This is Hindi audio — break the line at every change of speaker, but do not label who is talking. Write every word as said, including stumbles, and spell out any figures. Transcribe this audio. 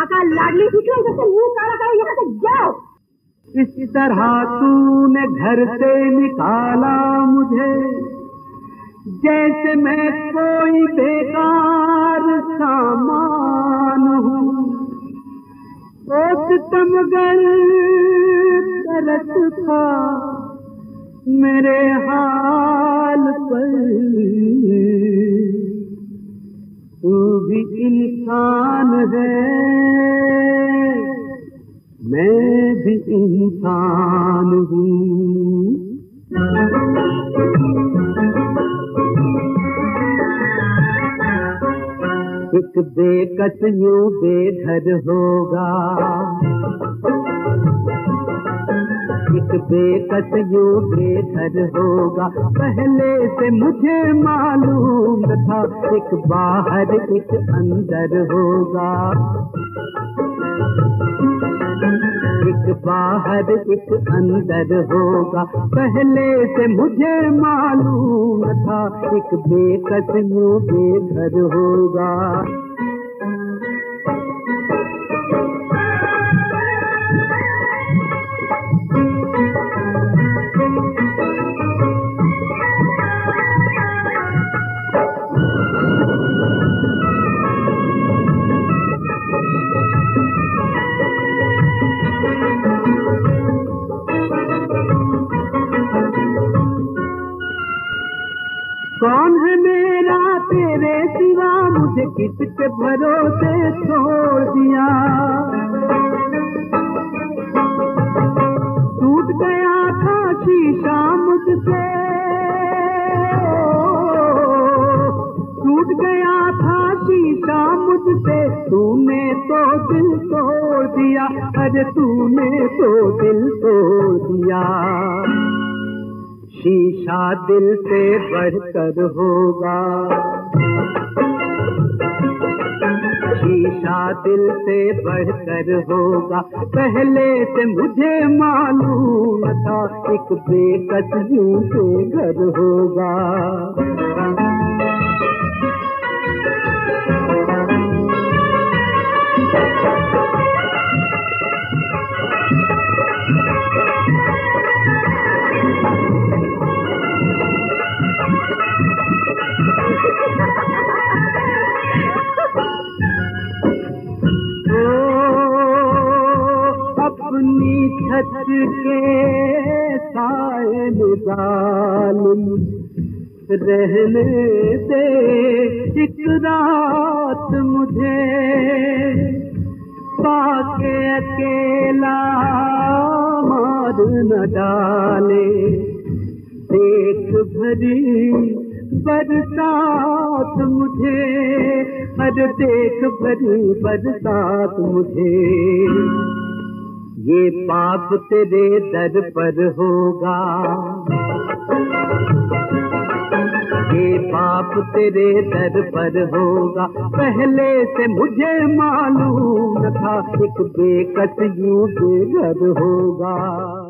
काका लाडली दिखे जैसे मुंह काला करे, यहाँ से जाओ।
इस तरह तूने घर से निकाला मुझे, जैसे मैं कोई बेकार सामान हूँ। ओ सितमगर तरस था मेरे हाल पर, तू भी इंसान है मैं भी इंसान हूँ। एक बेकस यूं बेघर होगा, एक बेकस यूं बेघर होगा, पहले से मुझे मालूम था। एक बाहर एक अंदर होगा, एक बाहर एक अंदर होगा, पहले से मुझे मालूम था। एक बेकस यूं बेघर होगा। कौन है मेरा तेरे सिवा, मुझे किसके भरोसे छोड़ दिया। टूट गया था शीशा मुझसे, टूट गया था शीशा मुझसे, तूने तो दिल तोड़ दिया। अरे तूने तो दिल तोड़ दिया। शीशा दिल से बढ़कर होगा, शीशा दिल से बढ़कर होगा, पहले से मुझे मालूम था। एक बेकस यूं से घर होगा। अपनी छत के साए में जालिम रहने दे एक रात मुझे, पाके अकेला मार न डाले। देख भरी बरसात मुझे, अरे देख भरी बरसात मुझे। ये पाप तेरे दर पर होगा, ये पाप तेरे दर पर होगा, पहले से मुझे मालूम था। एक बेकस यूं बेघर होगा।